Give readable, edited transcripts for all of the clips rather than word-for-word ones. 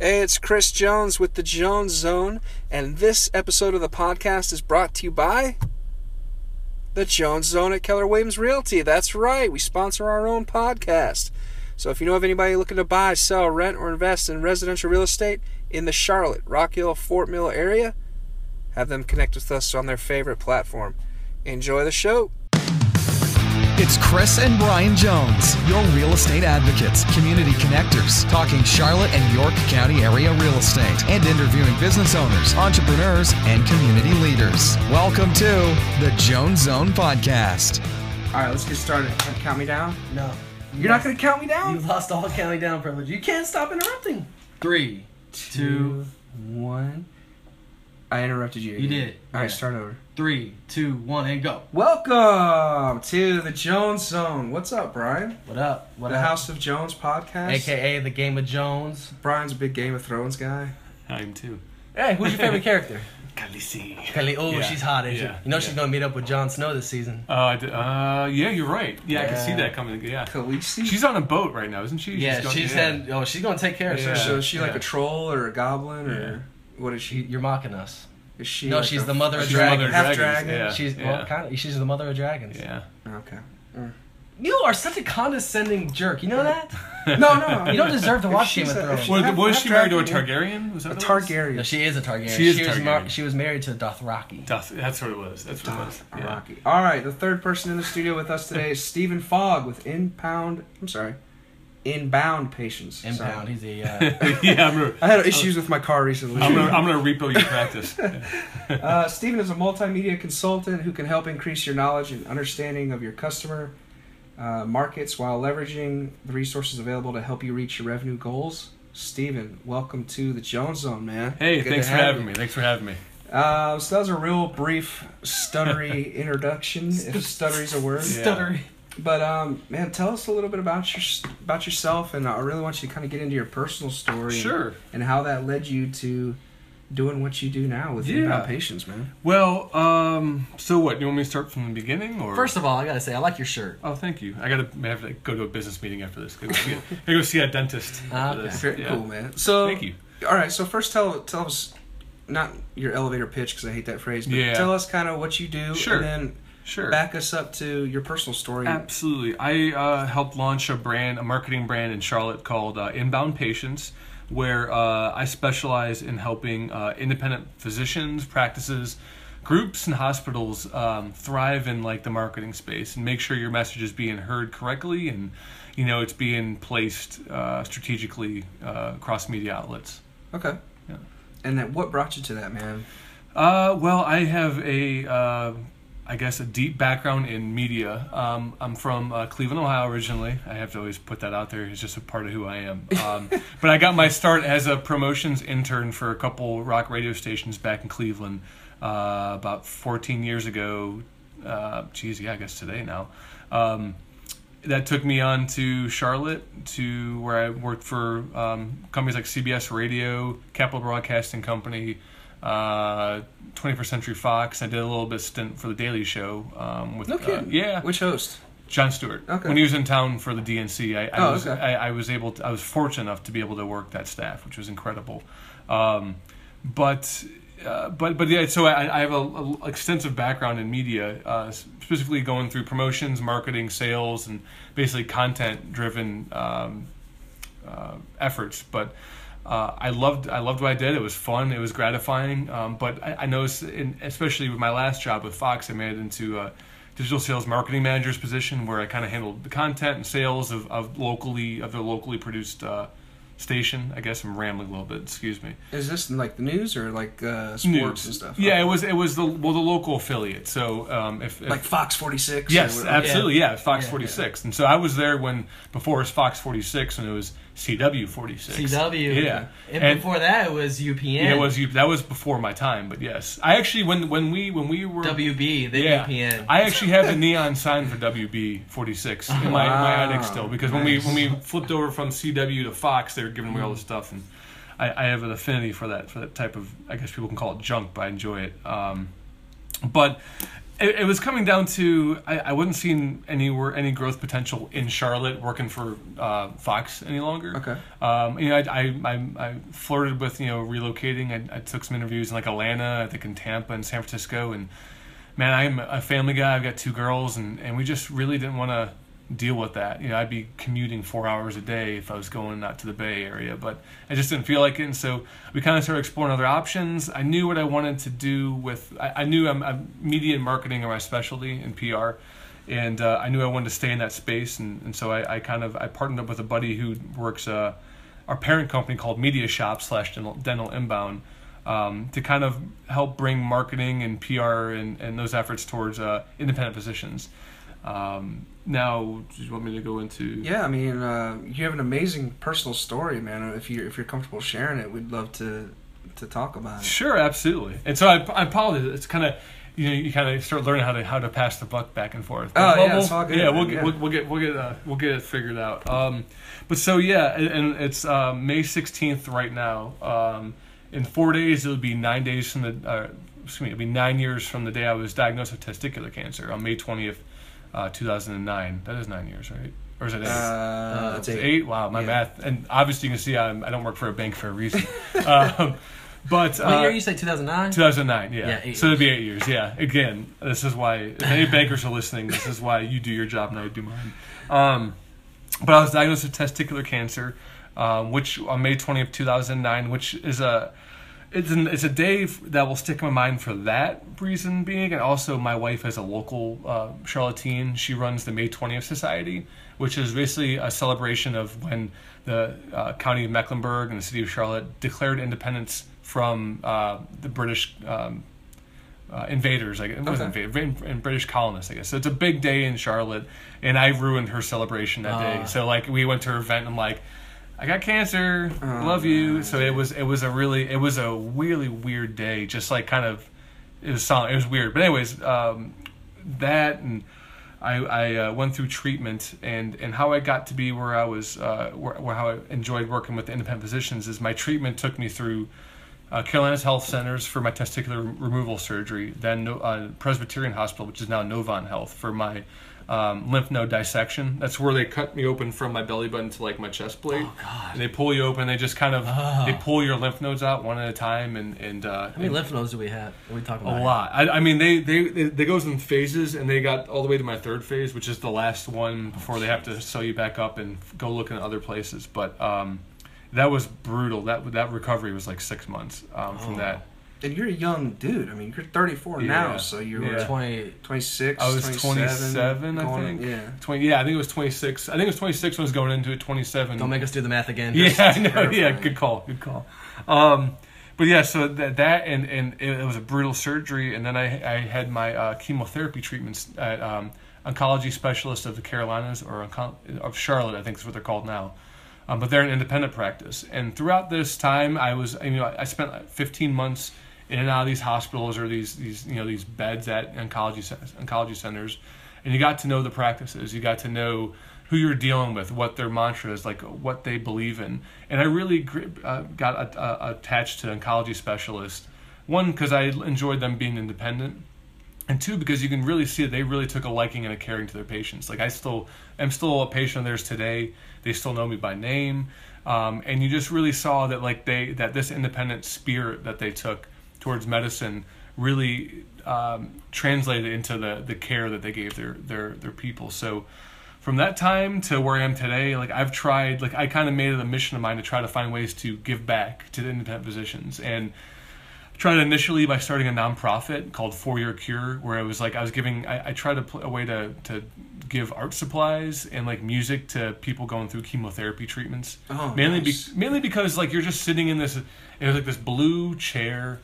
Hey, it's Chris Jones with the Jones Zone, and this episode of the podcast is brought to you by the Jones Zone at Keller Williams Realty. That's right, we sponsor our own podcast. So if you know of anybody looking to buy, sell, rent, or invest in residential real estate in the Charlotte, Rock Hill, Fort Mill area, have them connect with us on their favorite platform. Enjoy the show. It's Chris and Brian Jones, your real estate advocates, community connectors, talking Charlotte and York County area real estate, and interviewing business owners, entrepreneurs, and community leaders. Welcome to the Jones Zone Podcast. All right, let's get started. Count me down? No. You're not going to count me down? You lost all counting down privilege. You can't stop interrupting. 3, 2, 1. I interrupted you. You did. All right, Yeah. start over. 3, 2, 1, and go. Welcome to the Jones Zone. What's up, Brian? What up? What The up? House of Jones podcast. AKA the Game of Jones. Brian's a big Game of Thrones guy. I am too. Hey, who's your favorite character? Khaleesi. Kelly. Oh, Yeah. she's hot, isn't Yeah. she? You know she's going to meet up with Jon Snow this season. Yeah, you're right. Yeah, I can see Yeah. that coming. Yeah. Khaleesi? She's on a boat right now, isn't she? Yeah, going- she said, oh, she's going to take care of Yeah. us. So is she like Yeah. a troll or a goblin or what is she? You're mocking us. Is she No, like she's a- the mother of She's the mother dragons. of Half dragons, dragon? Yeah. She's yeah. well, kind of. She's the mother of dragons. Yeah. Okay. You are such a condescending jerk. You know that? No. You don't deserve to If watch she's Game of a- if Thrones. she- Was, half- was half she married to a dragon, Targaryen? Was that A what it was? Targaryen. No, she is a Targaryen. She is Targaryen. She was married to Dothraki. That's what it was. That's what it was. Yeah. Rocky. All right, the third person in the studio with us today is Stephen Fogg with Inbound Patience. Impound. Sorry. He's a. Yeah, I had issues with my car recently. I'm gonna repo your practice. Stephen is a multimedia consultant who can help increase your knowledge and understanding of your customer markets while leveraging the resources available to help you reach your revenue goals. Stephen, welcome to the Jones Zone, man. Hey, Good thanks to for have having you. me. Thanks for having me. So that was a real brief, stuttery introduction, if stuttery's a word. Yeah. Stuttery. But man, tell us a little bit about yourself, and I really want you to kind of get into your personal story. Sure. And how that led you to doing what you do now with Yeah. Inbound Patience, man. Well, so what? You want me to start from the beginning, or First of all, I gotta say, I like your shirt. Oh, thank you. I have to go to a business meeting after this. I go see a dentist. after Okay. this. Very Yeah. cool, man. So, Thank you. All right, so first tell us, not your elevator pitch because I hate that phrase, but Yeah. tell us kind of what you do, Sure. and then Sure. back us up to your personal story. Absolutely. I helped launch a marketing brand in Charlotte called Inbound Patients, where I specialize in helping independent physicians, practices, groups, and hospitals thrive in like the marketing space and make sure your message is being heard correctly and it's being placed strategically across media outlets. Okay. Yeah. And then what brought you to that, man? Well, I have a deep background in media. I'm from Cleveland, Ohio originally. I have to always put that out there. It's just a part of who I am. But I got my start as a promotions intern for a couple rock radio stations back in Cleveland about 14 years ago. I guess today now. That took me on to Charlotte, to where I worked for companies like CBS Radio, Capital Broadcasting Company, 21st Century Fox. I did a little bit of stint for The Daily Show. With, No kidding. Yeah. Which host? Jon Stewart. Okay. When he was in town for the DNC, I was fortunate enough to be able to work that staff, which was incredible. But yeah, so I have a extensive background in media, specifically going through promotions, marketing, sales, and basically content-driven efforts. But I loved what I did. It was fun. It was gratifying. But I noticed, especially with my last job with Fox, I made it into a digital sales marketing manager's position where I kind of handled the content and sales of the locally produced station. I guess I'm rambling a little bit. Excuse me. Is this like the news or like sports News and stuff? Yeah, it was the local affiliate. So if Like Fox 46? yes, or whatever? absolutely, yeah, Fox Yeah. 46. And so I was there before it was Fox 46, and it was CW 46. CW. Yeah. And before that, it was UPN. Yeah, that was before my time, but yes. I actually when we were WB, then yeah, UPN. I actually have the neon sign for WB 46 in my attic still, because when we flipped over from CW to Fox, they were giving me all the stuff, and I have an affinity for that type of, I guess people can call it junk, but I enjoy it. But It was coming down to I wasn't seeing any growth potential in Charlotte working for Fox any longer. Okay. I flirted with relocating. I took some interviews in like Atlanta, I think in Tampa and San Francisco, and man, I'm a family guy. I've got 2 girls, and we just really didn't want to deal with that. I'd be commuting 4 hours a day if I was going out to the Bay Area, but I just didn't feel like it, and so we kind of started exploring other options. I knew what I wanted to do with. I knew media and marketing are my specialty in PR, and I knew I wanted to stay in that space, and so I partnered up with a buddy who works our parent company called Media Shop / Dental Inbound. To kind of help bring marketing and PR and those efforts towards independent physicians. Now, do you want me to go into? Yeah, I mean, you have an amazing personal story, man. If you're comfortable sharing it, we'd love to talk about it. Sure, absolutely. And so I apologize. It's kind of you kind of start learning how to pass the buck back and forth. It's all good. Yeah, we'll get it figured out. But so yeah, and it's May 16th right now. In 4 days, it'll be 9 days from it'll be 9 years from the day I was diagnosed with testicular cancer on May 20th, 2009. That is 9 years, right? Or is it 8? That's 8. Wow, my math. And obviously, you can see I don't work for a bank for a reason. But what year you say? 2009. 2009. Yeah. 8 so it'll be 8 years. Yeah. Again, this is why if any bankers are listening, this is why you do your job and I do mine. But I was diagnosed with testicular cancer. Which on May 20th, 2009, which is it's a day that will stick in my mind for that reason being, and also my wife is a local Charlottean. She runs the May 20th Society, which is basically a celebration of when the county of Mecklenburg and the city of Charlotte declared independence from the British invaders, it wasn't invaders, and British colonists, I guess. So it's a big day in Charlotte, and I ruined her celebration that day. So we went to her event, and I'm like, I got cancer. Love you. So it was a really weird day. Just like kind of, it was weird. But anyways, that and I went through treatment and how I got to be where I was, how I enjoyed working with independent physicians is my treatment took me through Carolina's Health Centers for my testicular removal surgery, then Presbyterian Hospital, which is now Novant Health, for my lymph node dissection. That's where they cut me open from my belly button to my chest plate. Oh God! And they pull you open. They just kind of they pull your lymph nodes out one at a time. And how many lymph nodes do we have? What are we talking about? A lot. I mean, they goes in phases, and they got all the way to my 3rd phase, which is the last one before they have to sew you back up and go looking at other places. But that was brutal. That recovery was like 6 months from that. And you're a young dude. I mean, you're 34 now, so you were 26, I was 27, I think. Yeah. 20. Yeah, I think it was 26. I think it was 26 when I was going into it, 27. Don't make us do the math again. Yeah, I know. Yeah, good call. But yeah, so that and it was a brutal surgery, and then I had my chemotherapy treatments at oncology specialist of the Carolinas, or of Charlotte, I think is what they're called now. But they're an independent practice, and throughout this time, I spent 15 months in and out of these hospitals or these beds at oncology centers, and you got to know the practices. You got to know who you're dealing with, what their mantra is, what they believe in. And I really got attached to oncology specialists. One, because I enjoyed them being independent, and 2, because you can really see that they really took a liking and a caring to their patients. I am still a patient of theirs today. They still know me by name, and you just really saw that that this independent spirit that they took towards medicine really translated into the care that they gave their people. So from that time to where I am today, I've tried, I kind of made it a mission of mine to try to find ways to give back to the independent physicians. And I tried initially by starting a nonprofit called 4 Year Cure, where it was I tried to play a way to give art supplies and music to people going through chemotherapy treatments. Oh, mainly nice. Mainly because you're just sitting in this, it was this blue chair,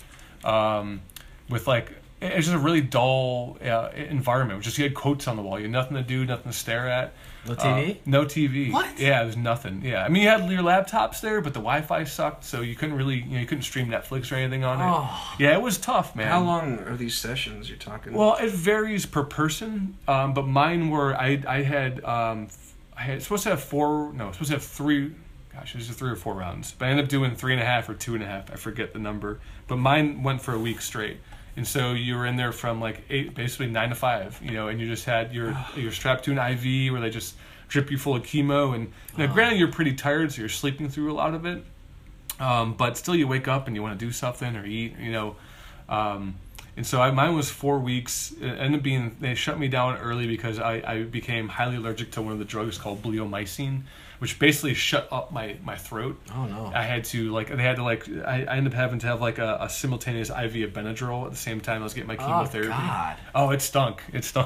with it's just a really dull environment. Just you had quotes on the wall. You had nothing to do, nothing to stare at. No TV? No TV. What? Yeah, it was nothing. Yeah, I mean you had your laptops there, but the Wi-Fi sucked, so you couldn't really you couldn't stream Netflix or anything on it. Yeah, it was tough, man. How long are these sessions you're talking? Well, it varies per person, but mine were I had supposed to have 4. No, supposed to have 3. Gosh, it was 3 or 4 rounds, but I ended up doing 3.5 or 2.5. I forget the number, but mine went for a week straight. And so you were in there from like 9 to 5, you know, and you just had you're strapped to an IV where they just drip you full of chemo. And now, granted, you're pretty tired, so you're sleeping through a lot of it. But still, you wake up and you want to do something or eat, you know. And so mine was 4 weeks. It ended up being, they shut me down early because I became highly allergic to one of the drugs called bleomycin, which basically shut up my throat. Oh no! I ended up having to have like a simultaneous IV of Benadryl at the same time I was getting my chemotherapy. Oh God! Oh, it stunk.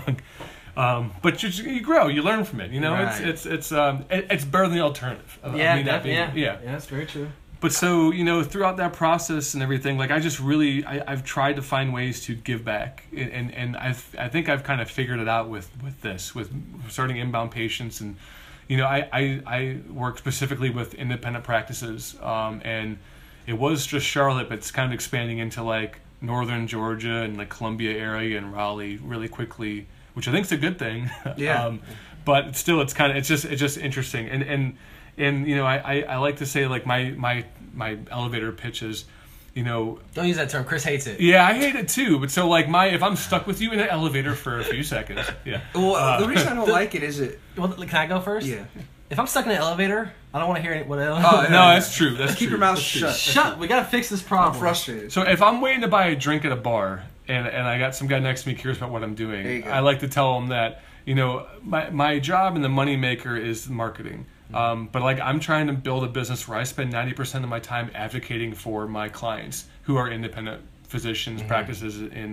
But you grow, you learn from it. You know, right. it's better than the alternative. Yeah, that's very true. But so, you know, throughout that process and everything, like I've tried to find ways to give back, and I think I've kind of figured it out with starting inbound patients. And you know, I work specifically with independent practices, and it was just Charlotte, but it's kind of expanding into like northern Georgia and like Columbia area and Raleigh really quickly, which I think is a good thing. Yeah. But still, it's just interesting, and you know, I like to say like my elevator pitches, you know. Don't use that term. Chris hates it. Yeah, I hate it too. But so like if I'm stuck with you in an elevator for a few seconds, yeah. Well, the reason I don't like it is it. Well, can I go first? Yeah. If I'm stuck in an elevator, I don't want to hear what else. Oh, No, that's true. That's Keep true. your mouth shut. Shut. We gotta fix this problem. I'm frustrated. So if I'm waiting to buy a drink at a bar and I got some guy next to me curious about what I'm There you doing, go. I like to tell him that, you know, my job and the moneymaker is marketing. But like I'm trying to build a business where I spend 90% of my time advocating for my clients who are independent physicians, practices,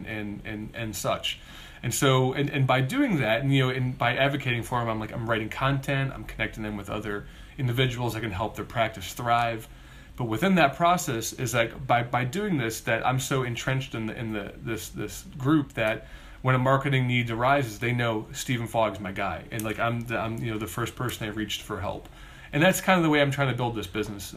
and such. And so, and by doing that, and you know, and by advocating for them, I'm writing content, I'm connecting them with other individuals that can help their practice thrive. But within that process is like by doing this, that I'm so entrenched in this group that when a marketing need arises, they know Stephen Fogg's my guy, and like I'm you know the first person they reached for help, and that's kind of the way I'm trying to build this business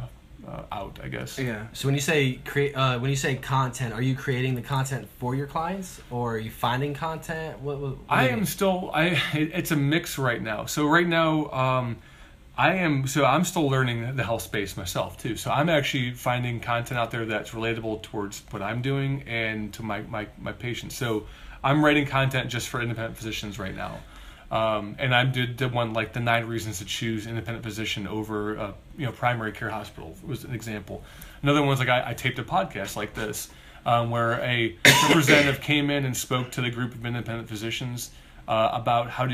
out, I guess. Yeah. So when you say when you say content, are you creating the content for your clients, or are you finding content? What do you mean? It's a mix right now. So right now, I'm still learning the health space myself too. So I'm actually finding content out there that's relatable towards what I'm doing and to my patients. So I'm writing content just for independent physicians right now. And I did one like the 9 reasons to choose independent physician over primary care hospital was an example. Another one's like I taped a podcast like this where a representative came in and spoke to the group of independent physicians about how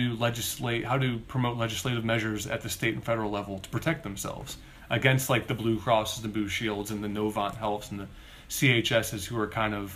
to promote legislative measures at the state and federal level to protect themselves against like the Blue Crosses, the Blue Shields, and the Novant Healths and the CHSs who are kind of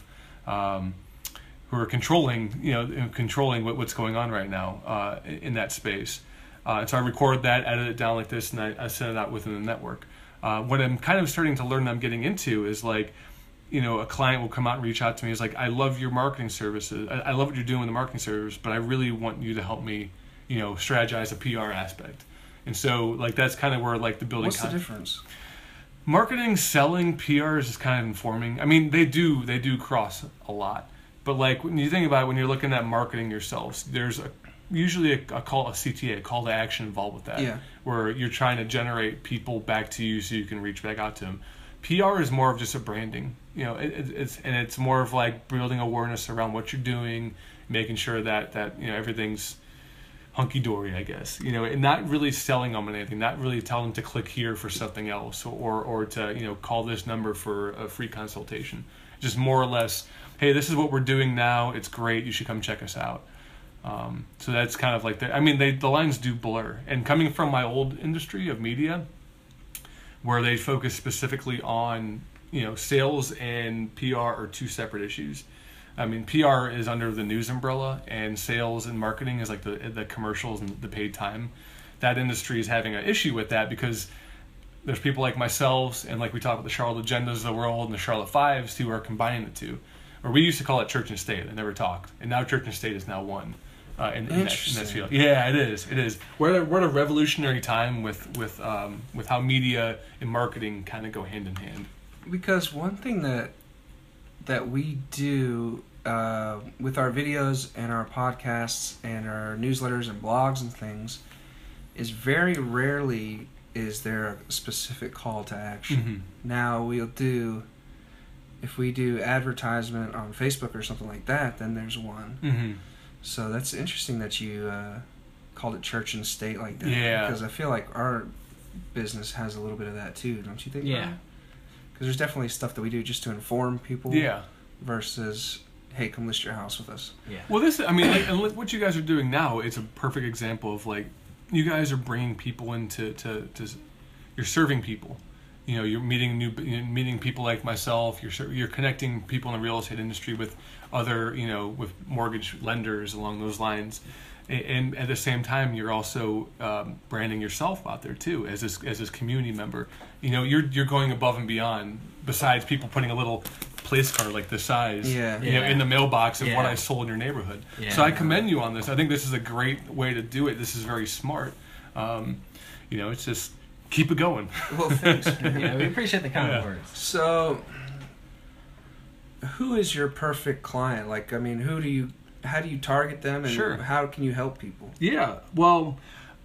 who are controlling what's going on right now in that space. And so I record that, edit it down like this, and I send it out within the network. What I'm kind of starting to learn that I'm getting into is like, you know, a client will come out and reach out to me. It's like, I love your marketing services. I love what you're doing with the marketing service, but I really want you to help me, you know, strategize a PR aspect. And so like that's kind of where like the building. What's the difference? Marketing, selling, PR is just kind of informing. I mean, they do cross a lot. But like when you think about it, when you're looking at marketing yourselves, there's usually a CTA, a call to action involved with that. Yeah. Where you're trying to generate people back to you so you can reach back out to them. PR is more of just a branding. You know, it's more of like building awareness around what you're doing, making sure that you know everything's hunky dory, I guess. You know, and not really selling them anything, not really telling them to click here for something else or to, you know, call this number for a free consultation. Just more or less, hey, this is what we're doing now. It's great. You should come check us out. So that's kind of like the lines do blur. And coming from my old industry of media, where they focus specifically on, you know, sales and PR are two separate issues. I mean, PR is under the news umbrella, and sales and marketing is like the commercials and the paid time. That industry is having an issue with that because there's people like myself and like we talk about the Charlotte Agendas of the world and the Charlotte Fives who are combining the two. Or we used to call it church and state. They never talked, and now church and state is now one. In that field. Yeah, it is. It is. We're at a revolutionary time with how media and marketing kind of go hand in hand. Because one thing that we do with our videos and our podcasts and our newsletters and blogs and things is very rarely is there a specific call to action. Mm-hmm. Now we'll do if we do advertisement on Facebook or something like that, then there's one. Mm-hmm. So that's interesting that you called it church and state like that. Yeah. Because I feel like our business has a little bit of that too, don't you think? Yeah. Because there's definitely stuff that we do just to inform people. Yeah. Versus, hey, come list your house with us. Yeah. Well, this, I mean, like, and look, what you guys are doing now, it's a perfect example of, like, you guys are bringing people into, you're serving people. You know, you're meeting people like myself. You're connecting people in the real estate industry with other, you know, with mortgage lenders along those lines. And at the same time, you're also branding yourself out there too as this community member. You know, you're going above and beyond. Besides people putting a little place card like this size, you know, in the mailbox of what I sold in your neighborhood. Yeah. So I commend you on this. I think this is a great way to do it. This is very smart. You know, it's just keep it going. Well, thanks. Yeah, we appreciate the kind words. So, who is your perfect client? Like, I mean, how do you target them, and how can you help people? Yeah, well,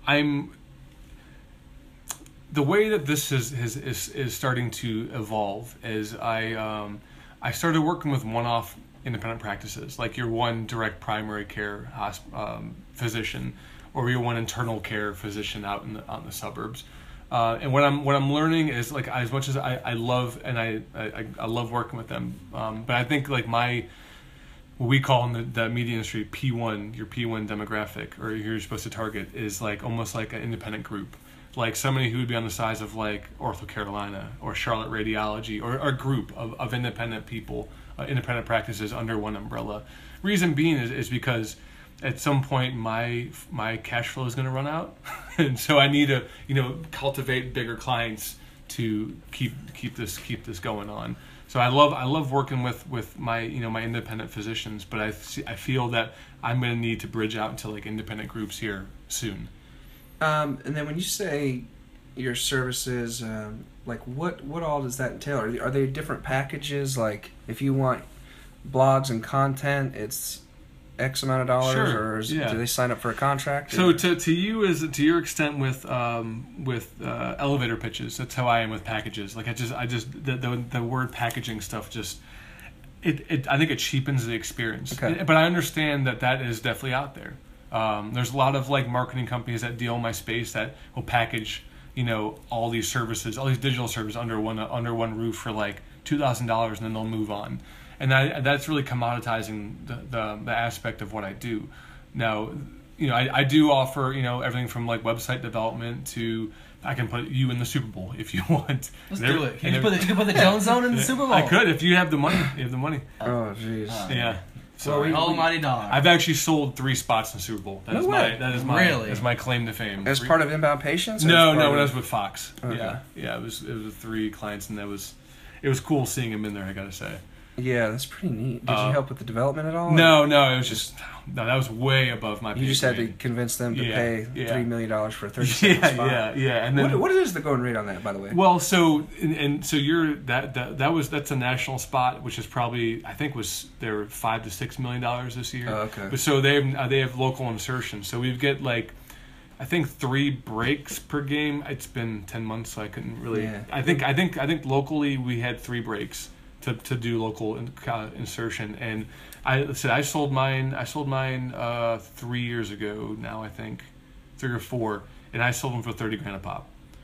the way that this is starting to evolve is I started working with one-off independent practices, like your one direct primary care physician, or your one internal care physician out in the suburbs. And what I'm learning is, like, as much as I love and I love working with them, but I think like what we call in the media industry P1, your P1 demographic, or you're supposed to target, is like almost like an independent group, like somebody who would be on the size of like Ortho Carolina or Charlotte Radiology, or a group of independent people, independent practices under one umbrella. Reason being is because at some point my cash flow is going to run out, and so I need to, you know, cultivate bigger clients to keep this going on. So I love working with my, you know, my independent physicians, but I feel that I'm going to need to bridge out into like independent groups here soon. And then when you say your services, like what all does that entail? Are they different packages? Like if you want blogs and content, it's X amount of dollars, or do they sign up for a contract? So to your extent with elevator pitches, that's how I am with packages. Like I just the word packaging stuff just I think it cheapens the experience. Okay. But I understand that is definitely out there. There's a lot of like marketing companies that deal in my space that will package, you know, all these services, all these digital services under one roof for like $2,000, and then they'll move on. And that's really commoditizing the aspect of what I do. Now, you know, I do offer, you know, everything from like website development to I can put you in the Super Bowl if you want. Let's do it. You can put the Jones Zone in the Super Bowl. I could if you have the money. You have the money. Oh, jeez. Yeah. So almighty dollar. I've actually sold 3 spots in the Super Bowl. That is my claim to fame. As part of Inbound Patients? No, when I was with Fox. Okay. Yeah. It was with 3 clients, and it was cool seeing them in there, I gotta say. Yeah, that's pretty neat. Did you help with the development at all? No, it was just that was way above my pay grade. You just had to convince them to pay $3 million for a 30-second spot. Yeah. And then what is the going rate on that, by the way? Well, so so you're that's a national spot, which is probably, I think they were $5 to $6 million this year. Oh, okay. But so they have local insertion. So we get like, I think 3 breaks per game. It's been 10 months, so I couldn't really. Yeah. I think locally we had 3 breaks to do local insertion, and I sold mine 3 years ago now, I think 3 or 4, and I sold them for $30,000 a pop.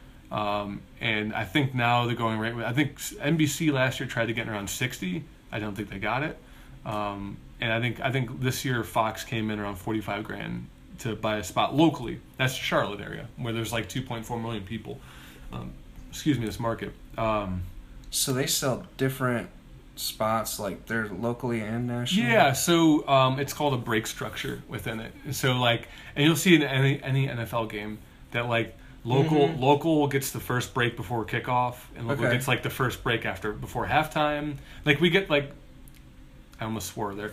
And I think now the going rate, I think NBC last year tried to get around 60. I don't think they got it. And I think this year Fox came in around $45,000 to buy a spot locally. That's the Charlotte area where there's like 2.4 million people. This market. So they sell different spots, like they're locally and nationally? Yeah, so it's called a break structure within it. So like, and you'll see in any NFL game that like local gets the first break before kickoff, and local gets like the first break before halftime. Like we get like, I almost swore there.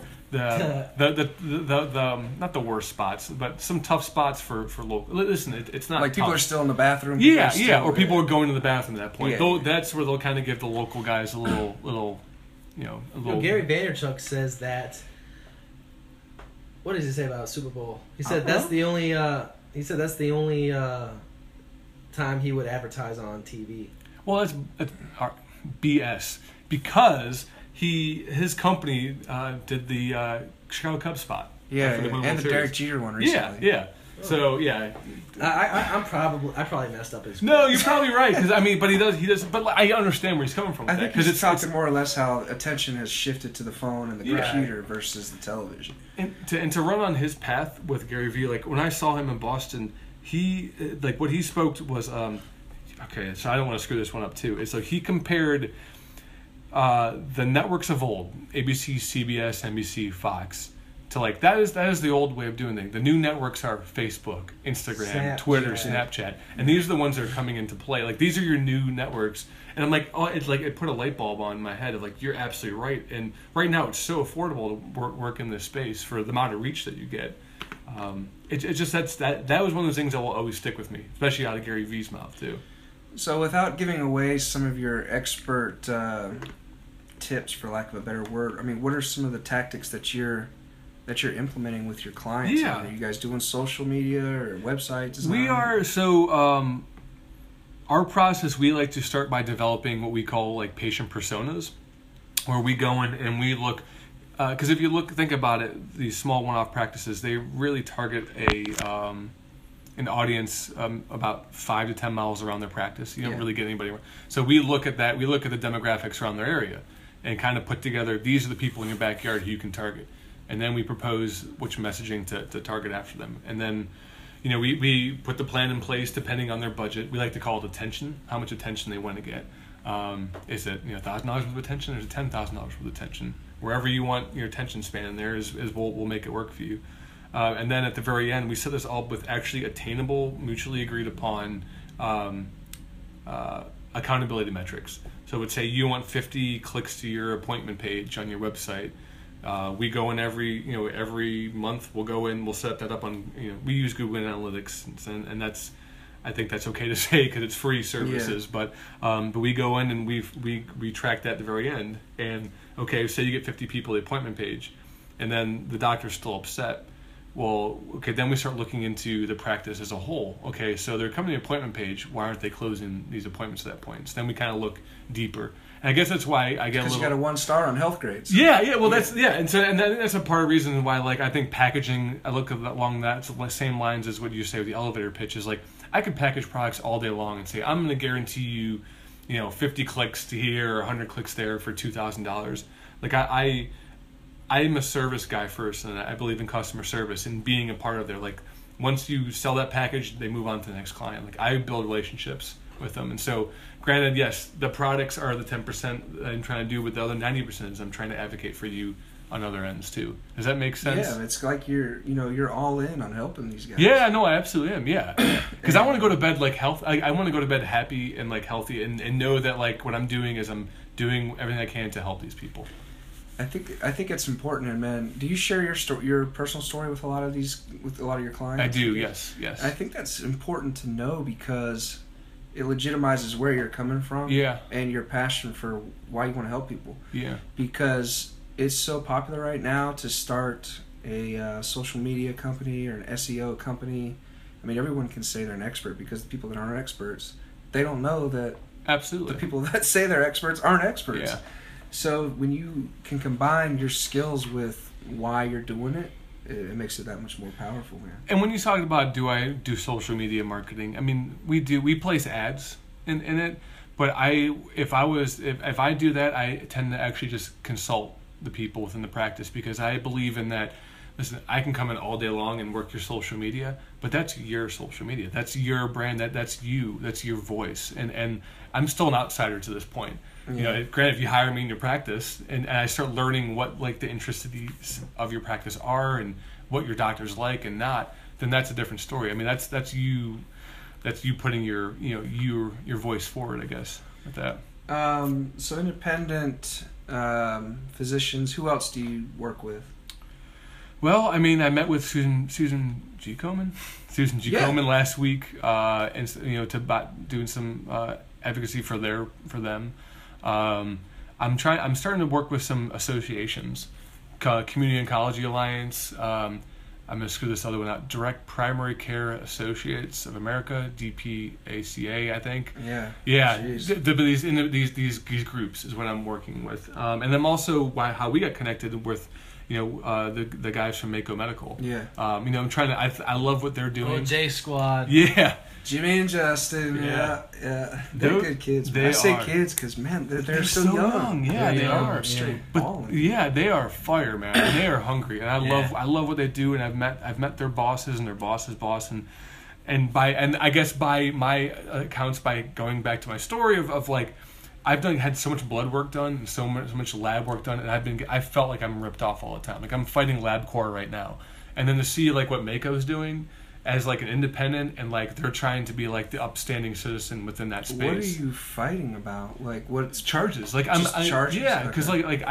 The not the worst spots, but some tough spots for local. Listen, it's not like tough. People are still in the bathroom. Or people are going to the bathroom at that point. Yeah. That's where they'll kind of give the local guys a little. Gary Vaynerchuk says that. What does he say about Super Bowl? He said that's the only. He said that's the only time he would advertise on TV. Well, that's BS, because his company did the Chicago Cubs spot. Yeah, after the and the Derek Jeter one recently. Yeah. So I probably messed up his. No, you're probably right. Because but he does. But I understand where he's coming from. I think because it's talking more or less how attention has shifted to the phone and the computer versus the television. And to run on his path with Gary Vee, like when I saw him in Boston, he like what he spoke to was okay. So I don't want to screw this one up too. It's like he compared the networks of old, ABC, CBS, NBC, Fox. So like that is the old way of doing things. The new networks are Facebook, Instagram, Twitter, Snapchat, and these are the ones that are coming into play. Like these are your new networks, and I'm like, oh, it's like it put a light bulb on my head of like you're absolutely right. And right now it's so affordable to work in this space for the amount of reach that you get. It's just that was one of those things that will always stick with me, especially out of Gary Vee's mouth too. So without giving away some of your expert tips, for lack of a better word, I mean, what are some of the tactics that you're implementing with your clients? Yeah. I mean, are you guys doing social media or website design? We are. So our process, we like to start by developing what we call like patient personas, where we go in and we look, because if you think about it, these small one-off practices, they really target an audience about 5 to 10 miles around their practice. You don't really get anybody. So we look at that. We look at the demographics around their area and kind of put together, these are the people in your backyard who you can target. And then we propose which messaging to target after them. And then, we put the plan in place depending on their budget. We like to call it attention, how much attention they want to get. Is it $1,000 worth of attention, or is it $10,000 worth of attention? Wherever you want your attention span in there is we'll make it work for you. And then at the very end, we set this all with actually attainable, mutually agreed upon accountability metrics. So it would say you want 50 clicks to your appointment page on your website. We go in every month. We'll go in. We'll set that up on. We use Google Analytics, and that's. I think that's okay to say because it's free services. Yeah. But we go in and we track that at the very end. And okay, say you get 50 people at the appointment page, and then the doctor's still upset. Well, okay, then we start looking into the practice as a whole. Okay, so they're coming to the appointment page. Why aren't they closing these appointments at that point? So then we kind of look deeper. And I guess that's why I get a little. Because you got a 1 star on health grades. Yeah. Well, that's and that's a part of the reason why I think packaging. I look along that same lines as what you say with the elevator pitch is like I could package products all day long and say I'm going to guarantee you, 50 clicks to here or 100 clicks there for $2,000. Like I'm a service guy first, and I believe in customer service and being a part of their, like, once you sell that package, they move on to the next client. Like, I build relationships with them. And so, granted, yes, the products are the 10% I'm trying to do, but the other 90% is I'm trying to advocate for you on other ends, too. Does that make sense? Yeah, it's like you're all in on helping these guys. Yeah, no, I absolutely am, yeah. Because I want to go to bed, like, I want to go to bed happy and, like, healthy and know that, like, what I'm doing is I'm doing everything I can to help these people. I think it's important, and man, do you share your personal story with a lot of your clients? I do, yes. I think that's important to know because it legitimizes where you're coming from, and your passion for why you want to help people. Yeah, because it's so popular right now to start a social media company or an SEO company. I mean, everyone can say they're an expert because the people that aren't experts, they don't know that. Absolutely, the people that say they're experts aren't experts. Yeah. So when you can combine your skills with why you're doing it, it makes it that much more powerful, man. And when you talk about do I do social media marketing, I mean we place ads in it, but if I do that, I tend to actually just consult the people within the practice because I believe in that. Listen, I can come in all day long and work your social media, but that's your social media. That's your brand. That's you. That's your voice. And I'm still an outsider to this point. Yeah. Granted, if you hire me in your practice and I start learning what like the interests of your practice are and what your doctor's like and not, then that's a different story. I mean, that's you putting your voice forward, I guess, with that. So independent physicians. Who else do you work with? Well, I mean, I met with Susan G. Komen last week, and to doing some advocacy for them. I'm starting to work with some associations, Community Oncology Alliance, I'm going to screw this other one out. Direct Primary Care Associates of America, DPACA, I think. Yeah. Yeah. These groups is what I'm working with. And then also how we got connected with, the guys from Mako Medical. Yeah. I'm trying to. I love what they're doing. Oh, J Squad. Yeah. Jimmy and Justin. Yeah. They're good kids. They I say are. kids because man, they're so young. Yeah, they are. Straight But balling. yeah, they are fire, man. And they are hungry, and I love what they do. And I've met their bosses and their boss's boss, and I guess by my accounts, by going back to my story of like, I've had so much blood work done and so much lab work done, and I felt like I'm ripped off all the time. Like I'm fighting LabCorp right now, and then to see like what Mako's doing as like an independent, and like they're trying to be like the upstanding citizen within that space. What are you fighting about? Like what's charges? Like charges? Yeah, because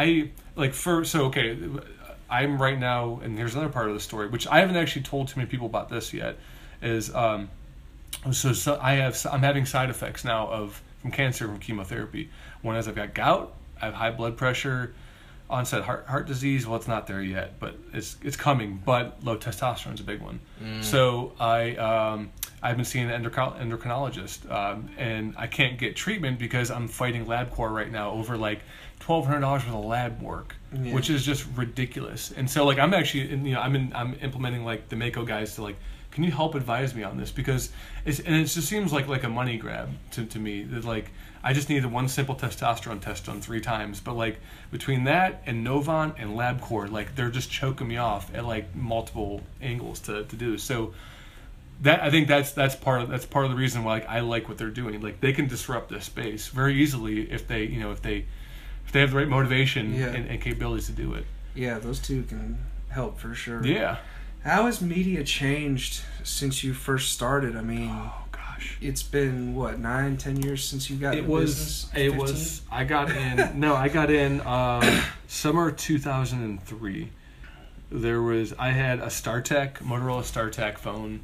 I'm right now, and here's another part of the story which I haven't actually told too many people about this yet. Is I'm having side effects now from cancer, from chemotherapy. One is I've got gout, I have high blood pressure, onset heart disease. Well, it's not there yet, but it's coming. But low testosterone is a big one. So I've been seeing an endocrinologist, and I can't get treatment because I'm fighting LabCorp right now over like $1,200 worth of lab work, which is just ridiculous. And so like I'm actually, I'm implementing like the Mako guys to like, can you help advise me on this? Because it just seems like a money grab to me. That like I just needed one simple testosterone test done 3 times, but like between that and Novant and LabCorp, like they're just choking me off at like multiple angles to do. So that I think that's part of the reason why like, I like what they're doing. Like they can disrupt this space very easily if they have the right motivation and capabilities to do it. Yeah, those two can help for sure. Yeah. How has media changed since you first started? I mean, oh gosh, it's been what 9-10 years since you got in the business. I got in summer 2003. I had a StarTech, Motorola StarTech phone.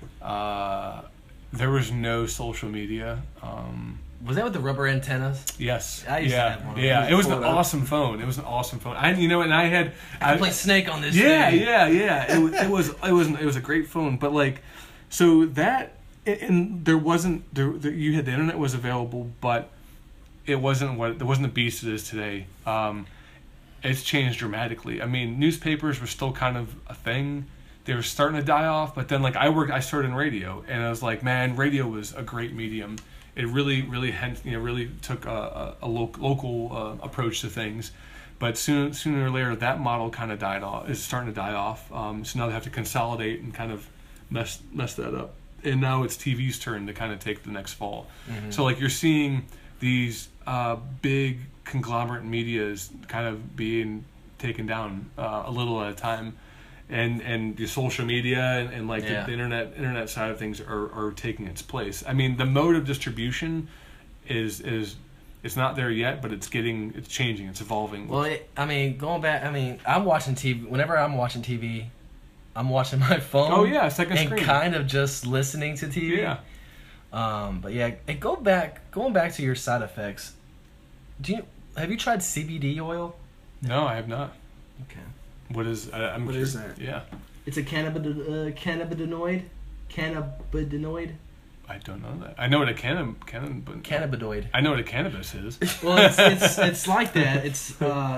There was no social media. Was that with the rubber antennas? Yes. I used to have one. Yeah, it was an awesome phone. It was an awesome phone. I could play Snake on this yeah, thing. Yeah. It was a great phone, but like, so that and there wasn't you had the internet was available, but it wasn't the beast it is today. It's changed dramatically. I mean, newspapers were still kind of a thing. They were starting to die off, but then like I started in radio, and I was like, man, radio was a great medium. It really took a local approach to things, but sooner or later that model kind of died off. Is starting to die off. So now they have to consolidate and kind of mess that up. And now it's TV's turn to kind of take the next fall. Mm-hmm. So like you're seeing these big conglomerate medias kind of being taken down a little at a time. And the social media and like the internet side of things are taking its place. I mean, the mode of distribution is it's not there yet, but it's changing, it's evolving. Well, going back, I'm watching TV. Whenever I'm watching TV, I'm watching my phone. Oh yeah, second screen. And kind of just listening to TV. Yeah. But yeah, going back to your side effects. Have you tried CBD oil? No, I have not. Okay. What is that? Yeah. It's a cannabinoid. Cannabinoid. I don't know that. I know what a cannabinoid. I know what a cannabis is. Well, it's like that. It's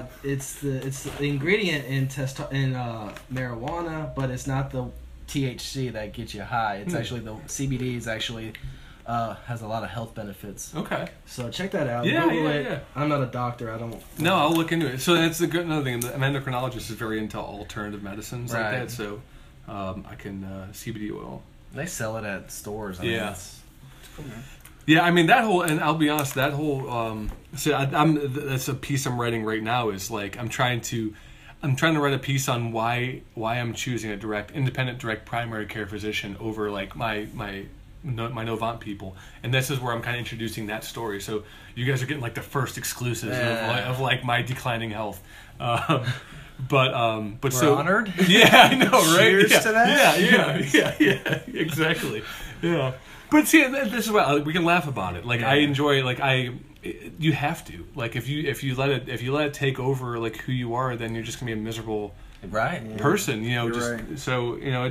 the ingredient in marijuana, but it's not the THC that gets you high. It's actually the CBD is actually has a lot of health benefits. Okay. So check that out. Yeah, Google it. Yeah. I'm not a doctor. I don't. No, I'll look into it. So that's another thing. An endocrinologist is very into alternative medicines like that. So I can CBD oil. They sell it at stores. It's cool, man. Yeah, I mean that whole, and I'll be honest, that whole. That's a piece I'm writing right now. Is like I'm trying to write a piece on why I'm choosing a independent direct primary care physician over like my Novant people, and this is where I'm kind of introducing that story. So you guys are getting like the first exclusives of like my declining health. But we're so honored. Yeah, I know, right? Cheers to that. Yeah, exactly. Yeah, but see, this is why we can laugh about it. Like I enjoy, like you have to. Like if you let it take over like who you are, then you're just gonna be a miserable person. You know, You're just right. so you know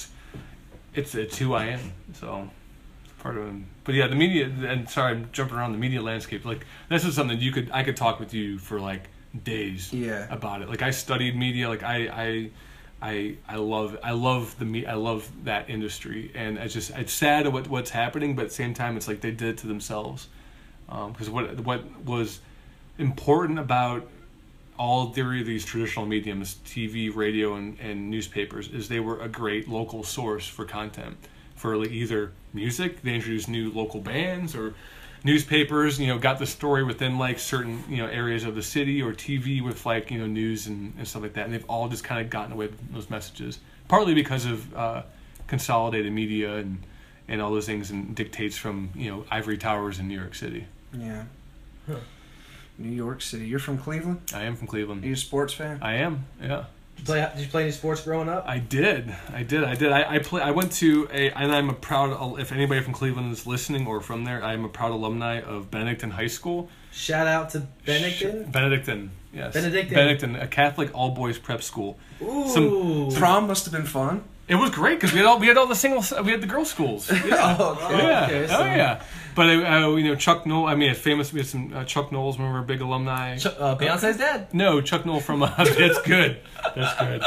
it's who I am. So it's part of it. But yeah, the media. And sorry, I'm jumping around the media landscape. Like this is something I could talk with you for like days. Yeah. About it. Like I studied media. Like I love I love that industry, and it's sad what's happening, but at the same time it's like they did it to themselves. Because what was important about all three of these traditional mediums, TV, radio, and newspapers, is they were a great local source for content. For like either music, they introduced new local bands, or newspapers, got the story within like certain, areas of the city, or TV with like, news and stuff like that. And they've all just kind of gotten away with those messages, partly because of consolidated media and all those things, and dictates from, ivory towers in New York City. Yeah. Huh. New York City. You're from Cleveland? I am from Cleveland. Are you a sports fan? I am, yeah. Did you play any sports growing up? I did. I went to and I'm a proud, if anybody from Cleveland is listening or from there, I'm a proud alumni of Benedictine High School. Shout out to Benedictine? Benedictine, yes. Benedictine, a Catholic all-boys prep school. Ooh. Prom must have been fun. It was great because we had all the girls' schools. Yeah. Okay, so. Yeah. But Chuck Noll. I mean, we had some Chuck Knowles. Remember, big alumni. Beyonce's dad. No, Chuck Noll from. That's good. That's good.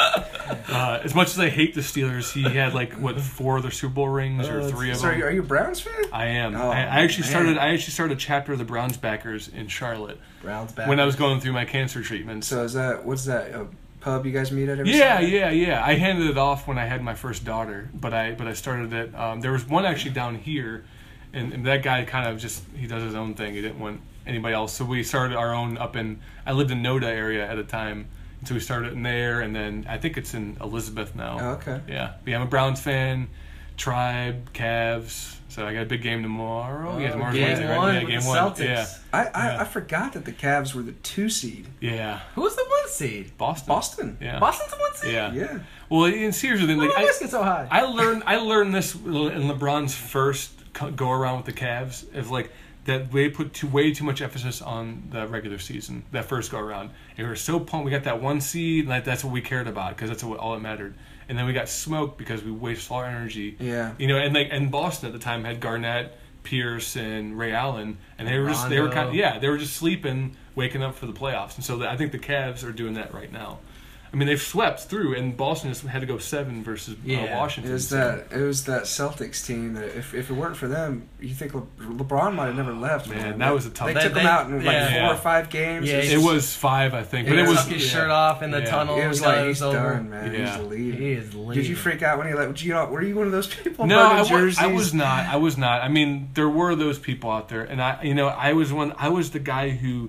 As much as I hate the Steelers, he had 4 of their Super Bowl rings or 3 of them. So are you a Browns fan? I am. Oh, I actually started a chapter of the Browns backers in Charlotte. Browns backers. When I was going through my cancer treatment. So what's that? A pub you guys meet at every Yeah. Sunday? I handed it off when I had my first daughter, but I started it. There was one actually down here, and that guy kind of he does his own thing. He didn't want anybody else, so we started our own up in. I lived in Noda area at a time, so we started in there, and then I think it's in Elizabeth now. Oh, okay. Yeah, but yeah, I'm a Browns fan. Tribe, Cavs. So I got a big game tomorrow. Yeah, tomorrow's game Wednesday, right? one Yeah, with game the 1. Celtics. Yeah. I forgot that the Cavs were the 2 seed. Yeah. Who was the 1 seed? Boston. Yeah. Boston's the 1 seed? Yeah. Yeah. Well, and seriously, then Why did I get so high? I learned this in LeBron's first go around with the Cavs, of that they put way too much emphasis on the regular season, that first go around. And we were so pumped. We got that 1 seed, and that's what we cared about, because that's all that mattered. And then we got smoked because we wasted all our energy. Yeah. And Boston at the time had Garnett, Pierce, and Ray Allen, and they were just sleeping, waking up for the playoffs. And so I think the Cavs are doing that right now. I mean, they've swept through, and Boston just had to go 7 versus Washington. It was that Celtics team that if it weren't for them, you think LeBron might have never left. Man, that was a tough. They took him out in 4 or 5 games. Yeah, it was 5, I think, but it was took his shirt off in the tunnel. It was he's done, man. Yeah. He's leaving. He is leaving. Did you freak out when he left? Were you one of those people? No, I was not. I was not. I mean, there were those people out there, and I was the guy who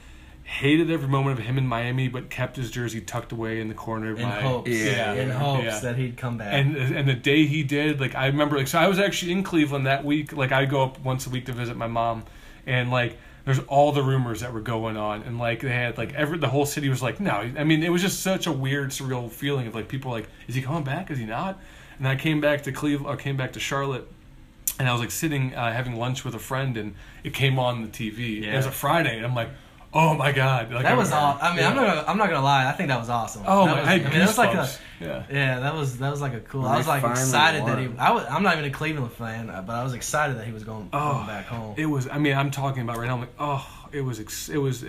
hated every moment of him in Miami, but kept his jersey tucked away in the corner of in my hopes that he'd come back. And the day he did, I remember, so I was actually in Cleveland that week. I'd go up once a week to visit my mom, and there's all the rumors that were going on, and they had the whole city was no. I mean, it was just such a weird, surreal feeling of people is he coming back? Is he not? And I came back to Cleveland, or came back to Charlotte. And I was sitting having lunch with a friend, and it came on the TV. Yeah. It was a Friday, and I'm like, oh my god! That was awesome. I mean, I'm not gonna lie. I think that was awesome. Oh, that was like a yeah. That was a cool. When I was excited won. that I'm not even a Cleveland fan, but I was excited that he was going back home. It was. I mean, I'm talking about right now. I'm like, it was.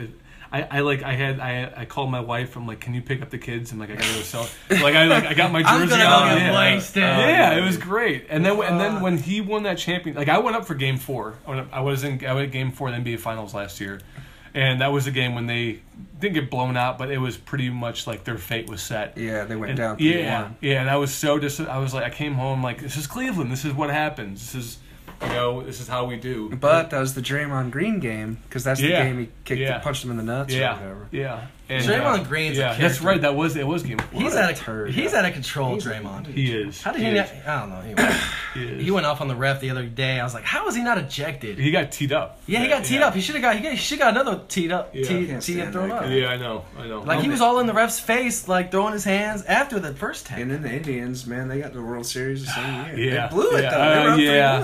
I called my wife. I'm like, can you pick up the kids? I'm like, I gotta go sell. I got my jersey I'm on. gonna get wasted. Yeah, it was great. And then when he won that champion, I went up for Game 4. I went at Game 4 of the NBA Finals last year, and that was the game when they didn't get blown out, but it was pretty much their fate was set. Yeah, they went down. Yeah, and I was so I was I came home this is Cleveland. This is what happens. This is. This is how we do. But that was the Draymond Green game, because that's the game he punched him in the nuts or whatever. Yeah. And, Draymond Green's a character. That's right. It was Game 4. He's out of control, Draymond. He is. How did he not? I don't know. Anyway, he went off on the ref the other day. I was like, how was he not ejected? He got teed up. Yeah, he got teed up. He should have got another teed up. Can't Teed up thrown up. Yeah, I know. He was all in the ref's face, throwing his hands after the first tap. And then the Indians, man, they got the World Series the same year. Yeah. They blew it though. They were up 3-1. Yeah.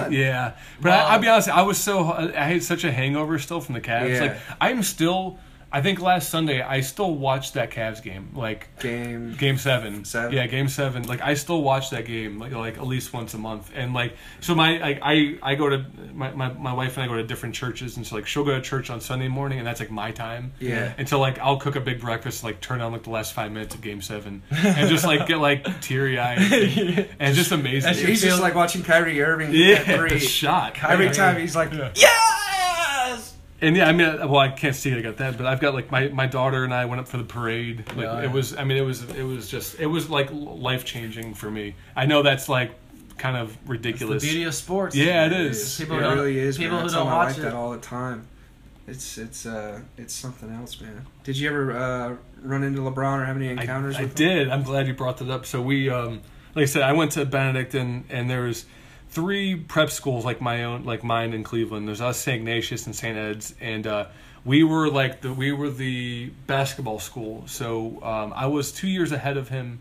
Yeah, but I'll be honest. I had such a hangover still from the Cavs. Yeah. Like I'm still. I think last Sunday I still watched that Cavs game. Like Game 7. Seven? Yeah, Game 7. Like I still watch that game like at least once a month. And like so I go to my wife and I go to different churches, and so like she'll go to church on Sunday morning, and that's like my time. Yeah. And so like I'll cook a big breakfast, like turn on like the last 5 minutes of Game 7, and just like get like teary eyed and it's just amazing. He's just like watching Kyrie Irving yeah, get 3. shot Every time he's like, yes! And yeah, I mean, well, I can't see it. I got that, but I've got like my daughter and I went up for the parade. Like it was, I mean, it was like life changing for me. I know that's like kind of ridiculous. The beauty of sports. Yeah, it is. It really is. People man. who I tell don't my watch wife it. that all the time. It's something else, man. Did you ever run into LeBron or have any encounters I with him? did. I'm glad you brought that up. So we, like I said, I went to Benedict, and there was 3 prep schools like mine in Cleveland. There's us, St. Ignatius and St. Ed's, and we were the basketball school. So I was 2 years ahead of him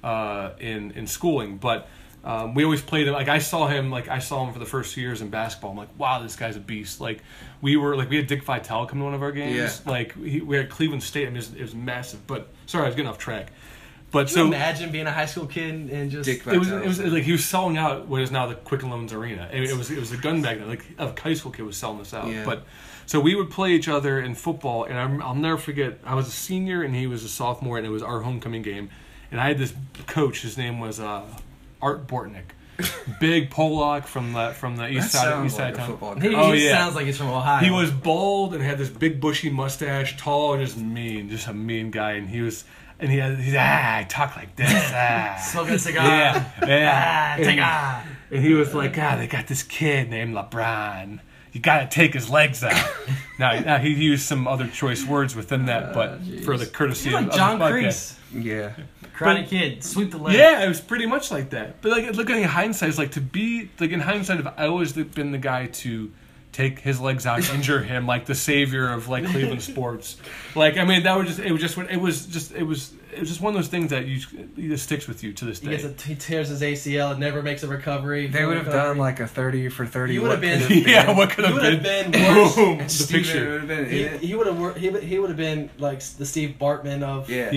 in schooling, but we always played him. Like I saw him for the first 2 years in basketball. I'm like, wow, this guy's a beast. Like we had Dick Vitale come to one of our games. Yeah. Like we had Cleveland State. I mean, it was massive. But sorry, I was getting off track. But Can you imagine being a high school kid and just Dick it was Vitale. like he was selling out what is now the Quicken Loans Arena. It was a gun back then. Like a high school kid was selling this out. Yeah. But so we would play each other in football, and I'll never forget. I was a senior and he was a sophomore, and it was our homecoming game. And I had this coach. His name was Art Bortnick, big Polak from the east side of like a town. football he, coach. he yeah. sounds like he's from Ohio. He was bald and had this big bushy mustache, tall and just mean, just a mean guy. And he's I talk like this. smoking a cigar. Yeah. Take off. And he was like, they got this kid named LeBron. You got to take his legs out. now he used some other choice words within that, but for the courtesy You're like of John the podcast. Kreese. Yeah. Karate Kid, sweep the leg. Yeah, it was pretty much like that. But like looking in hindsight, it's like to be like in hindsight, I always been the guy to take his legs out, injure him, like the savior of like Cleveland sports. Like I mean, it was just one of those things that it sticks with you to this day. He tears his ACL and never makes a recovery. They would have done like a 30 for 30. You would have been. Yeah, what could He have would been? have been worse. Boom, the Steven picture. would have been in it. He would have. He would have been like the Steve Bartman of. Yeah.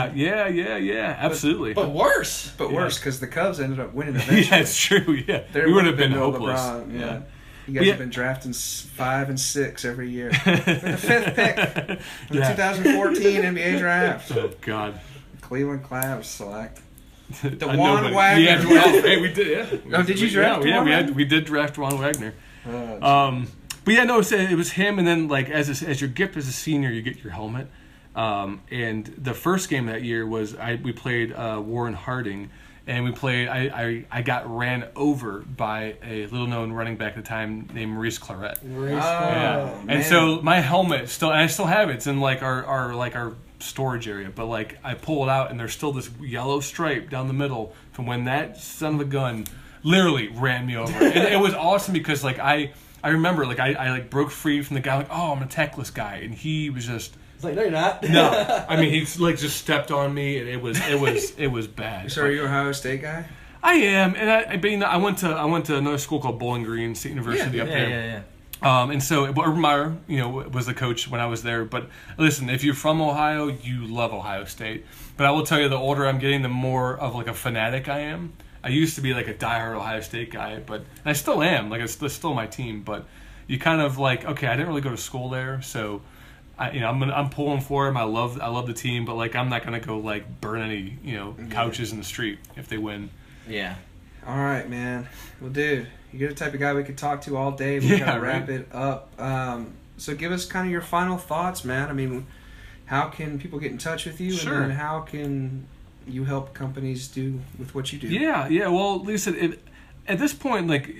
Yeah, absolutely. But worse. But worse, because the Cubs ended up winning eventually. Yeah, it's true. Yeah, There we would have been no hopeless. LeBron, Yeah. You guys Yeah. have been drafting 5 and 6 every year. With the 5th pick in the Yeah. 2014 NBA draft. Oh God. Cleveland Cavs select. I DeJuan know, but- Wagner. Yeah, well, hey, we did. Yeah. Oh, did you draft Yeah, DeJuan we did draft DeJuan Wagner. Oh, But yeah, no, it was him, and then like as your gift as a senior, you get your helmet. And the first game that year was we played Warren Harding, and we played. I got ran over by a little known running back at the time named Maurice Claret. Yeah, man. and so my helmet still, and I still have it. It's in like our storage area, but like I pull it out, and there's still this yellow stripe down the middle from when that son of a gun literally ran me over. And it was awesome because like I remember like I like broke free from the guy, like, oh, I'm a techless guy, and he was just. It's like, no, you're not. No, I mean he like just stepped on me, and it was bad. So are you an Ohio State guy? I am, and I went to another school called Bowling Green State University up there. Yeah. And so Urban Meyer, was the coach when I was there. But listen, if you're from Ohio, you love Ohio State. But I will tell you, the older I'm getting, the more of like a fanatic I am. I used to be like a diehard Ohio State guy, and I still am. Like it's still my team, but you kind of like, okay, I didn't really go to school there, so. I'm pulling for him. I love the team, but like I'm not gonna go like burn any couches in the street if they win. Yeah. All right, man. Well, dude, you're the type of guy we could talk to all day. We gotta wrap it up. So give us kind of your final thoughts, man. I mean, how can people get in touch with you? Sure. And then how can you help companies do with what you do? Yeah. Well, like I said, at this point, like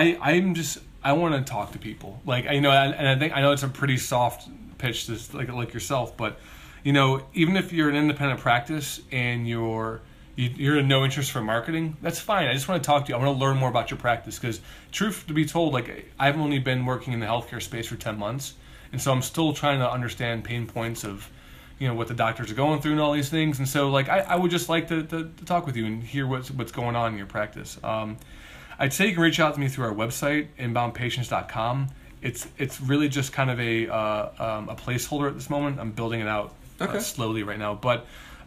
I want to talk to people. Like and I know it's a pretty soft pitch to like yourself, but even if you're an independent practice and you're in no interest for marketing, that's fine. I just want to talk to you. I want to learn more about your practice because, truth to be told, like I've only been working in the healthcare space for 10 months, and so I'm still trying to understand pain points of what the doctors are going through and all these things. And so like I would just like to talk with you and hear what's going on in your practice. I'd say you can reach out to me through our website, inboundpatients.com. It's really just kind of a placeholder at this moment. I'm building it out slowly right now, but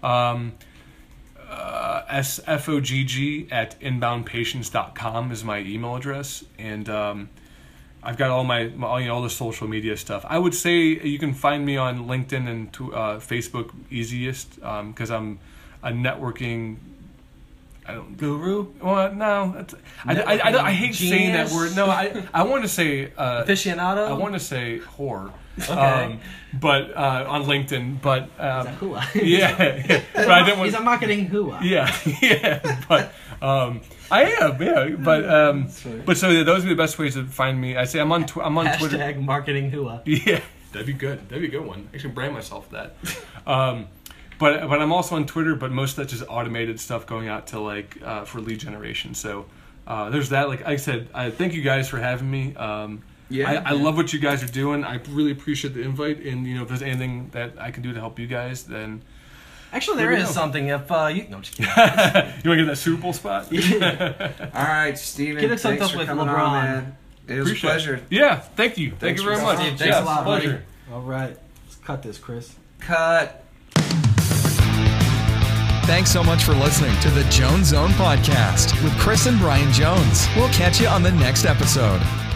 sfogg@inboundpatients.com is my email address, and I've got all my all the social media stuff. I would say you can find me on LinkedIn and Facebook easiest, because I'm a networking. Guru? Well, no. I hate saying that word. No, I want to say aficionado. I want to say whore. Okay. But on LinkedIn, but hua. yeah. But I didn't want. He's a marketing hua. Yeah. But I am, but so those would be the best ways to find me. I say I'm on Twitter. Hashtag marketing hua. Yeah, that'd be good. That'd be a good one. I should brand myself that. But I'm also on Twitter, but most of that's just automated stuff going out to for lead generation. So there's that. Like I said, I thank you guys for having me. I love what you guys are doing. I really appreciate the invite, and if there's anything that I can do to help you guys, then actually there is something. If you I'm just kidding. You want to get that Super Bowl spot? All right, Steven. Get us thanks up for with coming LeBron. on, man. It was a pleasure. Yeah, thank you. Thank you very much. Steve, thanks a lot, buddy. Pleasure. All right, let's cut this, Chris. Cut. Thanks so much for listening to the Jones Zone Podcast with Chris and Brian Jones. We'll catch you on the next episode.